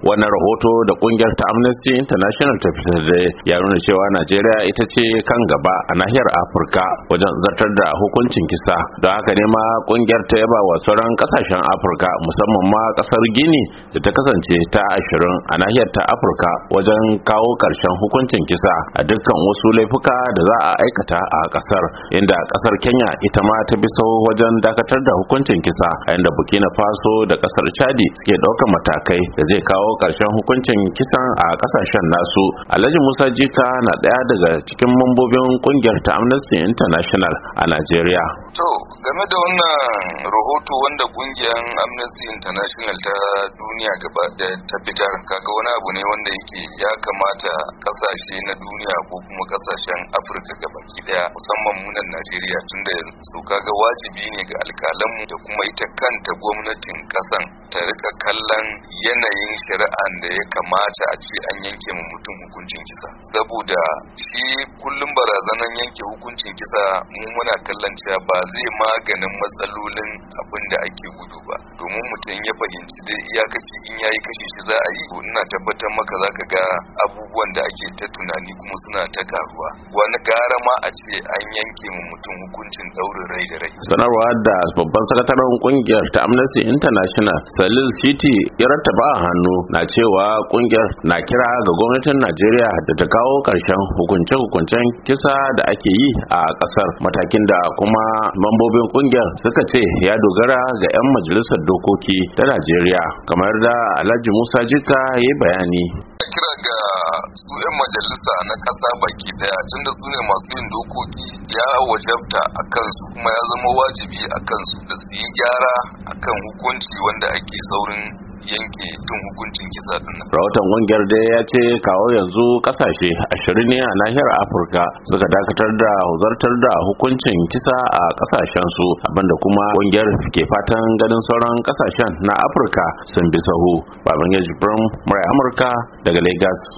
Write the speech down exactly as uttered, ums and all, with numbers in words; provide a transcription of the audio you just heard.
wannan rahoto da kungiyar ta Amnesty International ta fitar da ya nuna cewa Najeriya ita ce kan gaba a nahiyar Afirka wajen zartar da hukuncin kisa. Don haka ne ma kungiyar ta yaba wa sauran kasashen Afirka musamman ma kasar Gini da ta kasance ta ashirin a nahiyar ta Afirka wajen kawo karshen hukuncin kisa a dukkan wasu laifuka da za a aikata a kasar, inda kasar Kenya ita ma ta bi sau wajen dakatar da hukuncin kisa, a inda Burkina Faso da kasar Chadi suke ɗaukar matakai da zai kawo karshen hukuncin kisan a kasashen nasu. Alhaji Musa Jika na ɗaya daga cikin mambobin kungiyar ta Amnesty International a Najeriya. To, game da wannan rahoto wanda kungiyar Amnesty International ta duniya gaba da ta fitar, kaga wani abu ne wanda yake ya kamata kasashe na duniya ko kuma kasashen Afirka gabaki daya, musamman munan Najeriya, tunda su kaga wajibi ne ga alkalanmu da kuma ita kanta gwamnatin kasan ta rika kallon yanayin shari'an da ya kamata a ce an yanke mu mutum hukuncin kisa, saboda shi kullum barazanan yanke hukuncin kisa mu muna kallon cewa ba zai maganin matsalolin abin da ake gudu ba, domin mutum ya fahimci dai iyakaci in yayi kashe shi za a yi, ina tabbatar maka zaka ga abubuwan da ake ta tunani kuma suna ta karuwa. Wani gara ma a ce an yanke mu mutum hukuncin daurin rai da rai. Sanarwa da babban sakataren kungiyar ta Amnesty International Salil Shiti ya rattaba a hannu na cewa kungiyar na kira ga gwamnatin Najeriya da ta kawo karshen hukunce-hukuncen kisa da ake yi a kasar, matakin da kuma mambobin kungiyar suka ce ya dogara ga 'yan majalisar dokoki ta Najeriya, kamar da Alhaji Musa Jika ya yi bayani. Kira ga su 'yan majalisa na ƙasa baki daya, tunda su ne masu yin dokoki, ya wajabta a kansu kuma ya zama wajibi a kansu da su yi gyara akan hukunci wanda ake saurin yanke tun hukuncin kisa dinnan. Rahoton kungiyar dai ya ce kawo yanzu kasashe ashirin ne a nahiyar Afirka suka dakatar da zartar da hukuncin kisa a kasashen su, abinda kuma kungiyar ke fatan ganin sauran kasashen na Afirka sun bi sahu. Baban Yaji Firim, Murai Amurka daga Lagos.